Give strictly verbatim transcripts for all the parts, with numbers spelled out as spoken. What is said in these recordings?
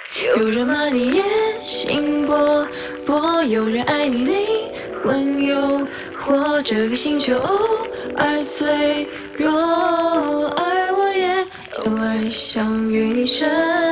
有人骂你野心勃勃，有人爱你灵魂诱惑，这个星球偶尔脆弱，而我也偶尔想与你沉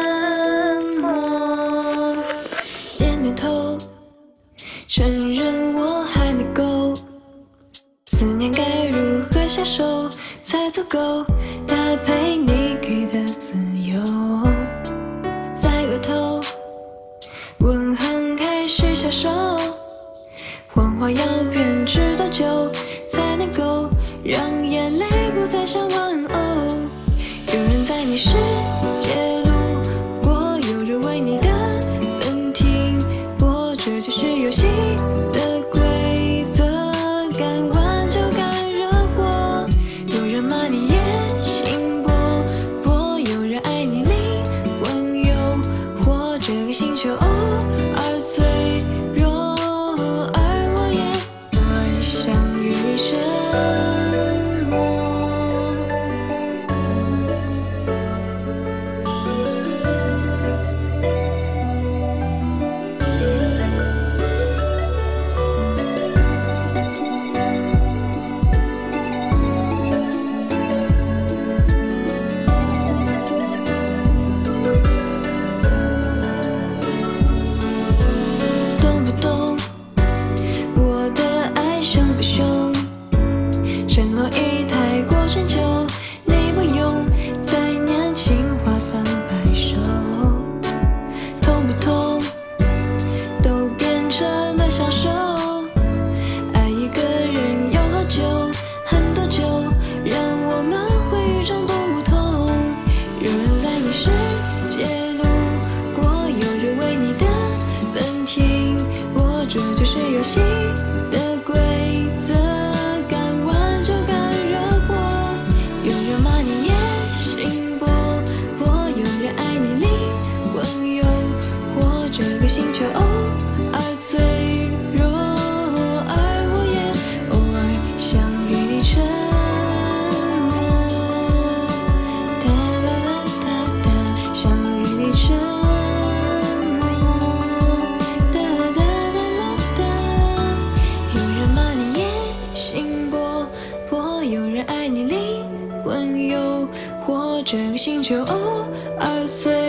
默。点点头，承认我还没够，思念该如何下手才足够搭配你给的自由？再个头，吻痕开始消瘦，谎话要编织多久才能够让眼泪不再像玩偶？有人在你世界路过，有人为你的奔停泊，这就是游戏的规则，敢玩就敢惹祸。有人骂你野心勃勃，有人爱你灵魂诱惑，这个星球偶尔脆弱，而我也偶尔想与你沉默。懂不懂我的爱凶不凶？承诺已太过陈旧，你不用再年轻花三百首。痛不痛都变成了享受，爱一个人有多久？很多久，让我们会与众不同。有人在你世界路过，有人为你的奔停泊，这就是游戏的规则，敢玩就敢惹祸。有人骂你野心勃勃，有人爱你灵魂诱惑，这个星球偶尔脆弱，而我也偶尔想与你沉默。哒啦啦哒哒，想与你沉默。哒哒哒啦哒，有人骂你野心勃勃，有人爱你灵魂诱惑，这个星球偶尔脆